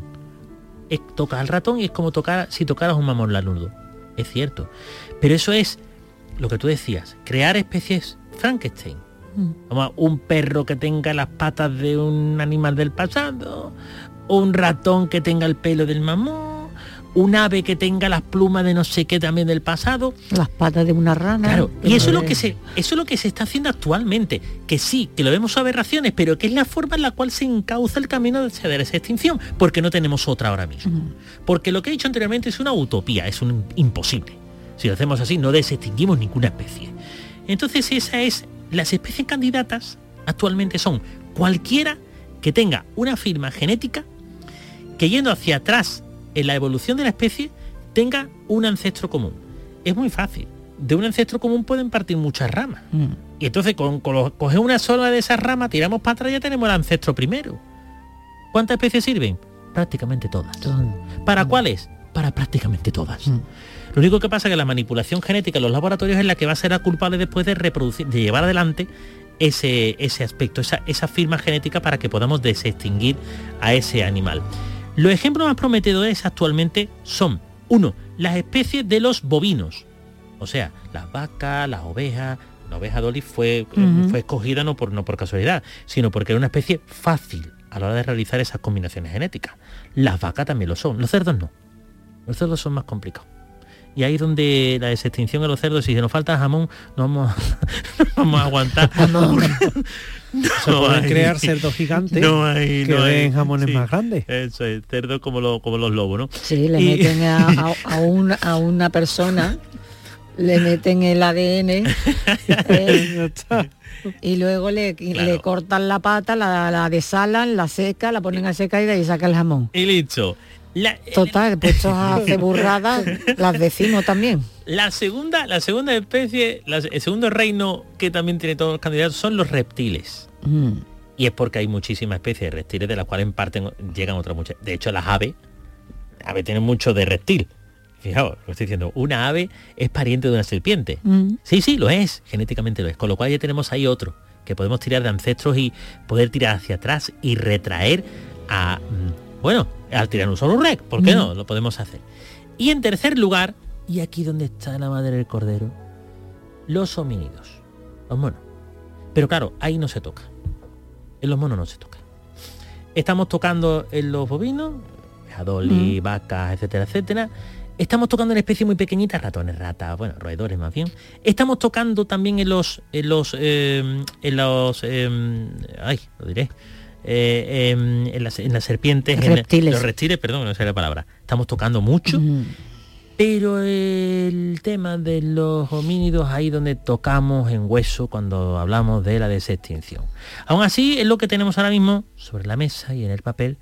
Tocas al ratón y es como si tocaras un mamón lanudo. Es cierto. Pero eso es lo que tú decías, crear especies Frankenstein. Vamos, un perro que tenga las patas de un animal del pasado, un ratón que tenga el pelo del mamón, un ave que tenga las plumas de no sé qué también del pasado, las patas de una rana. Claro, y eso es lo que se está haciendo actualmente, que sí, que lo vemos aberraciones, pero que es la forma en la cual se encauza el camino de esa extinción, porque no tenemos otra ahora mismo. Porque lo que he dicho anteriormente es una utopía, es un imposible. Si lo hacemos así, no desextinguimos ninguna especie. Entonces las especies candidatas actualmente son cualquiera que tenga una firma genética que, yendo hacia atrás en la evolución de la especie, tenga un ancestro común. Es muy fácil. De un ancestro común pueden partir muchas ramas. Y entonces coger una sola de esas ramas, tiramos para atrás y ya tenemos el ancestro primero. ¿Cuántas especies sirven? Prácticamente todas. ¿Para cuáles? Para prácticamente todas. Lo único que pasa es que la manipulación genética en los laboratorios es la que va a ser la culpable después de reproducir, de llevar adelante ese aspecto, esa firma genética para que podamos desextinguir a ese animal. Los ejemplos más prometedores actualmente son, 1, las especies de los bovinos, o sea, las vacas, las ovejas. La oveja Dolly fue escogida no por casualidad, sino porque era una especie fácil a la hora de realizar esas combinaciones genéticas. Las vacas también lo son, los cerdos no. Los cerdos son más complicados. Y ahí es donde la desextinción de los cerdos, si nos falta jamón, no vamos a aguantar. Se pueden crear cerdos gigantes que den jamones más grandes. Eso es, cerdos como los lobos, ¿no? Sí, le meten a una persona, le meten el ADN y luego le cortan la pata, la desalan, la secan, la ponen a secar y de ahí saca el jamón. Y listo. Total, puestos a hacer burradas, las decimos también. La segunda especie, el segundo reino que también tiene todos los candidatos son los reptiles. Y es porque hay muchísimas especies de reptiles de las cuales en parte llegan otras muchas. De hecho, las aves tienen mucho de reptil. Fijaos, lo estoy diciendo, una ave es pariente de una serpiente. Sí, lo es, genéticamente lo es. Con lo cual ya tenemos ahí otro, que podemos tirar de ancestros y poder tirar hacia atrás y retraer al Tyrannosaurus Rex, ¿por qué no? Lo podemos hacer. Y en tercer lugar, y aquí donde está la madre del cordero, los homínidos, los monos. Pero claro, ahí no se toca. En los monos no se toca. Estamos tocando en los bovinos, dolly, vacas, etcétera, etcétera. Estamos tocando en especies muy pequeñitas, ratones, ratas, roedores más bien. Estamos tocando también en las serpientes, reptiles. Los reptiles, perdón, no sé la palabra. Estamos tocando mucho, pero el tema de los homínidos, ahí donde tocamos en hueso cuando hablamos de la desextinción. Aún así, es lo que tenemos ahora mismo sobre la mesa y en el papel.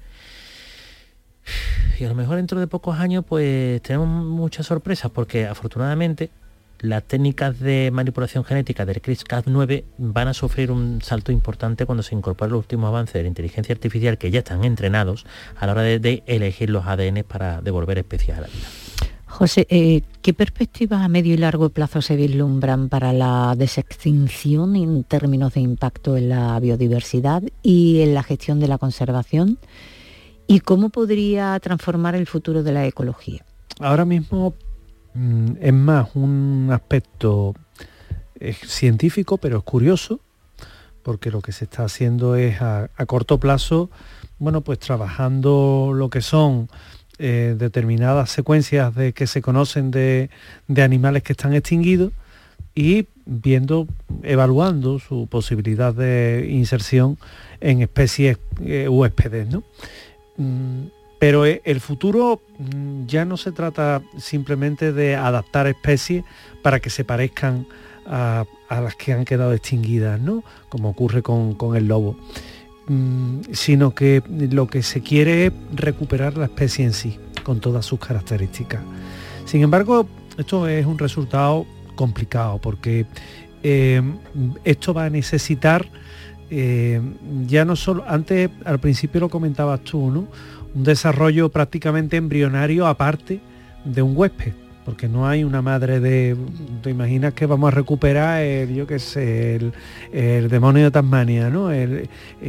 Y a lo mejor dentro de pocos años pues tenemos muchas sorpresas, porque afortunadamente las técnicas de manipulación genética del CRISPR-Cas9 van a sufrir un salto importante cuando se incorporen los últimos avances de la inteligencia artificial, que ya están entrenados a la hora de elegir los ADN para devolver especies a la vida. José, ¿qué perspectivas a medio y largo plazo se vislumbran para la desextinción en términos de impacto en la biodiversidad y en la gestión de la conservación? ¿Y cómo podría transformar el futuro de la ecología? Ahora mismo es más un aspecto científico, pero es curioso, porque lo que se está haciendo es a corto plazo, bueno, pues trabajando lo que son determinadas secuencias que se conocen de animales que están extinguidos y evaluando su posibilidad de inserción en especies huéspedes, ¿no? Pero el futuro ya no se trata simplemente de adaptar especies para que se parezcan a las que han quedado extinguidas, ¿no? Como ocurre con el lobo. Sino que lo que se quiere es recuperar la especie en sí, con todas sus características. Sin embargo, esto es un resultado complicado, porque esto va a necesitar, ya no solo, antes al principio lo comentabas tú, ¿no? Un desarrollo prácticamente embrionario aparte de un huésped, porque no hay una madre te imaginas que vamos a recuperar el demonio de Tasmania, ¿no? El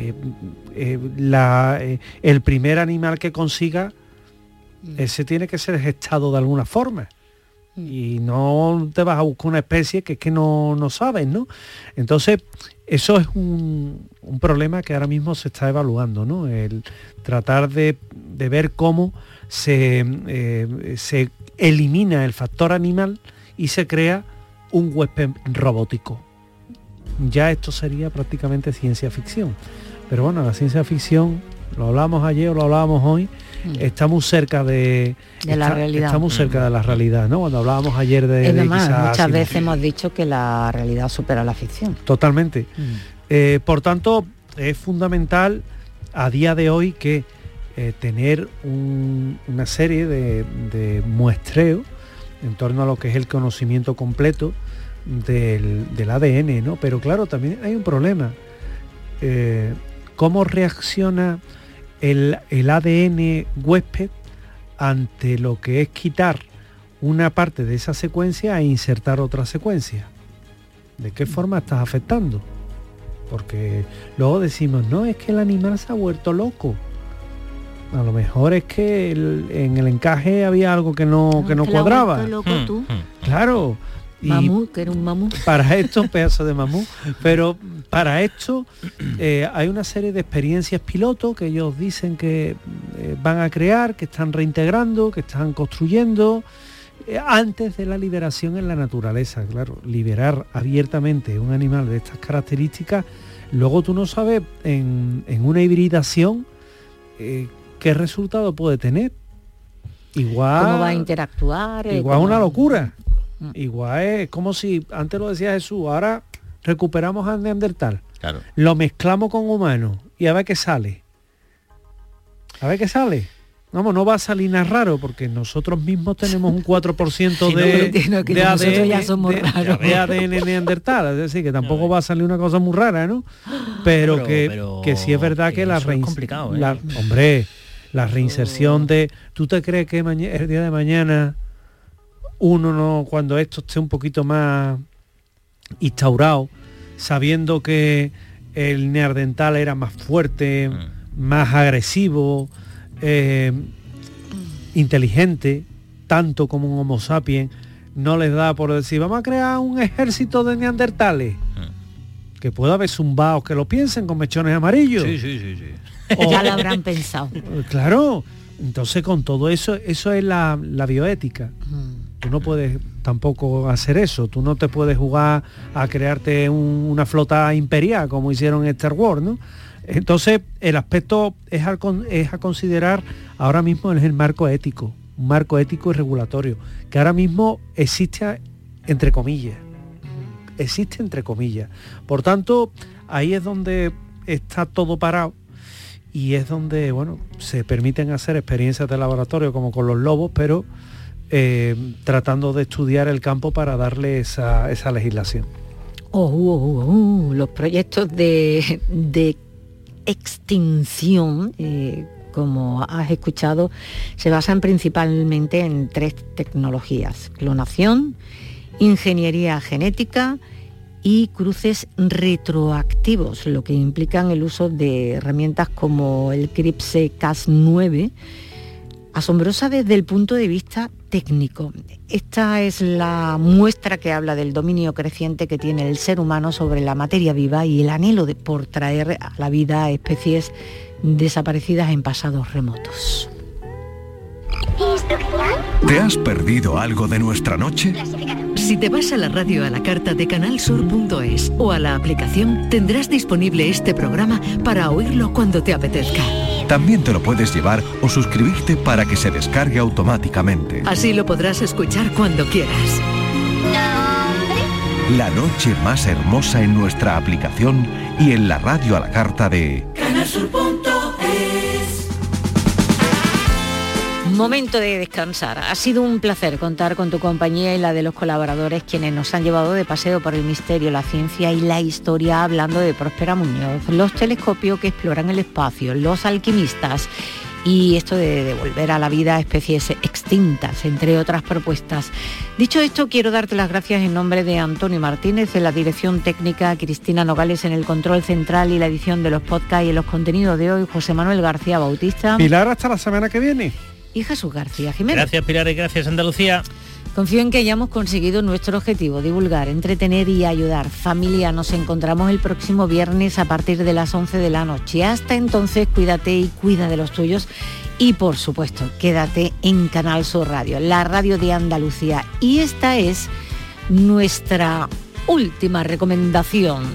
primer animal que consiga, ese tiene que ser gestado de alguna forma. Y no te vas a buscar una especie que es que no sabes, ¿no? Entonces, eso es un problema que ahora mismo se está evaluando, ¿no? El tratar de ver cómo se elimina el factor animal y se crea un huésped robótico. Ya esto sería prácticamente ciencia ficción. Pero bueno, la ciencia ficción, lo hablamos ayer o lo hablábamos hoy, está muy cerca de la realidad. Está muy cerca de la realidad, ¿no? Cuando hablábamos ayer de muchas veces hemos dicho que la realidad supera la ficción. Totalmente. Por tanto, es fundamental a día de hoy que tener una serie de muestreo en torno a lo que es el conocimiento completo del ADN, ¿no? Pero claro, también hay un problema. ¿Cómo reacciona el ADN huésped ante lo que es quitar una parte de esa secuencia e insertar otra secuencia? ¿De qué forma estás afectando? Porque luego decimos, no, es que el animal se ha vuelto loco. A lo mejor es que en el encaje había algo que no cuadraba. Loco, tú. Claro. Mamut, que era un mamut. Para esto, pedazo de mamut. Pero para esto hay una serie de experiencias piloto que ellos dicen que van a crear, que están reintegrando, que están construyendo, antes de la liberación en la naturaleza. Claro, liberar abiertamente un animal de estas características, luego tú no sabes en una hibridación qué resultado puede tener. Igual, ¿cómo va a interactuar? Igual una locura. Igual es como si, antes lo decía Jesús, ahora recuperamos al Neandertal. Claro. Lo mezclamos con humanos y a ver qué sale. A ver qué sale. Vamos, no va a salir nada raro, porque nosotros mismos tenemos un 4% de ADN, ya somos raros. De ADN neandertal, es decir, que tampoco va a salir una cosa muy rara, ¿no? Pero que sí es verdad que la reinserción, hombre, la reinserción de... ¿Tú te crees que el día de mañana uno no, cuando esto esté un poquito más instaurado, sabiendo que el neandertal era más fuerte, más agresivo, inteligente, tanto como un Homo sapiens, no les da por decir, vamos a crear un ejército de neandertales? Que pueda haber zumbaos que lo piensen con mechones amarillos. Sí. Ya lo habrán pensado. Claro. Entonces, con todo eso, eso es la bioética. Tú no puedes tampoco hacer eso. Tú no te puedes jugar a crearte una flota imperial como hicieron en Star Wars, ¿no? Entonces, el aspecto es a considerar ahora mismo es el marco ético, un marco ético y regulatorio, que ahora mismo existe entre comillas. Existe entre comillas. Por tanto, ahí es donde está todo parado y es donde, bueno, se permiten hacer experiencias de laboratorio como con los lobos, pero tratando de estudiar el campo para darle esa legislación. Los proyectos de extinción, como has escuchado, se basan principalmente en 3 tecnologías: clonación, ingeniería genética y cruces retroactivos, lo que implican el uso de herramientas como el CRISPR-Cas9, asombrosa desde el punto de vista técnico. Esta es la muestra que habla del dominio creciente que tiene el ser humano sobre la materia viva y el anhelo por traer a la vida a especies desaparecidas en pasados remotos. ¿Te has perdido algo de nuestra noche? Si te vas a la radio a la carta de canalsur.es o a la aplicación, tendrás disponible este programa para oírlo cuando te apetezca. También te lo puedes llevar o suscribirte para que se descargue automáticamente. Así lo podrás escuchar cuando quieras. La noche más hermosa en nuestra aplicación y en la radio a la carta de canalsur.es. Momento de descansar. Ha sido un placer contar con tu compañía y la de los colaboradores, quienes nos han llevado de paseo por el misterio, la ciencia y la historia, hablando de Próspera Muñoz, los telescopios que exploran el espacio, los alquimistas y esto de devolver a la vida a especies extintas, entre otras propuestas. Dicho esto, quiero darte las gracias en nombre de Antonio Martínez en la dirección técnica, Cristina Nogales en el control central y la edición de los podcasts y en los contenidos de hoy, José Manuel García Bautista. Pilar, hasta la semana que viene. Y Jesús García Jiménez. Gracias, Pilar, y gracias, Andalucía. Confío en que hayamos conseguido nuestro objetivo: divulgar, entretener y ayudar. Familia, nos encontramos el próximo viernes a partir de las 11 de la noche. Hasta entonces, cuídate y cuida de los tuyos. Y, por supuesto, quédate en Canal Sur Radio, la radio de Andalucía. Y esta es nuestra última recomendación.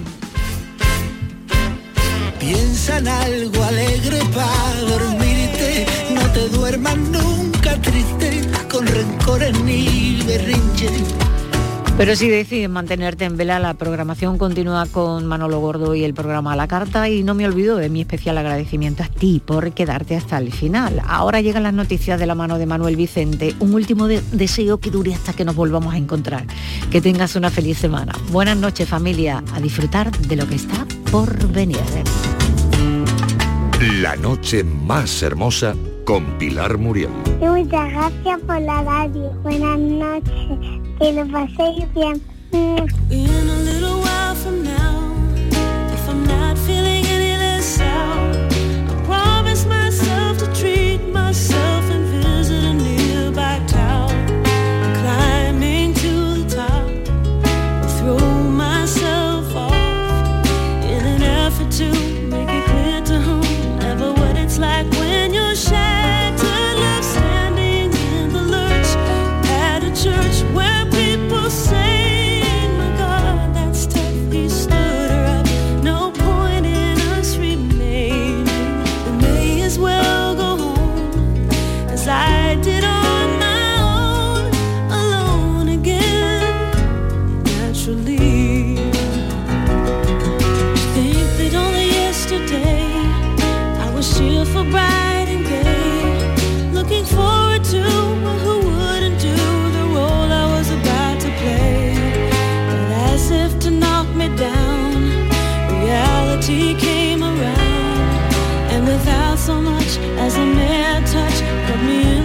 Piensa en algo alegre para dormirte, no te duermas nunca triste, con rencores ni berrinches. Pero si decides mantenerte en vela, la programación continúa con Manolo Gordo y el programa A la Carta, y no me olvido de mi especial agradecimiento a ti por quedarte hasta el final. Ahora llegan las noticias de la mano de Manuel Vicente. Un último deseo que dure hasta que nos volvamos a encontrar. Que tengas una feliz semana. Buenas noches, familia. A disfrutar de lo que está por venir. La noche más hermosa con Pilar Muriel. Muchas gracias por la radio. Buenas noches. Que lo paséis bien. In a little while from now, if I'm not feeling any less sound, I promise myself to treat myself and visit a nearby town. Climbing to the top, throw myself off in an effort to make it clear to whomever what it's like when you're shattered, left standing in the lurch at a church where say, my God, that's tough, he stood her up. No point in us remaining. We may as well go home as I did on my own, alone again, naturally. Think that only yesterday I was cheerful, bright and gay, looking forward to who wouldn't do the role I was about to play. But as if to knock me down, reality came around, and without so much as a mere touch, put me in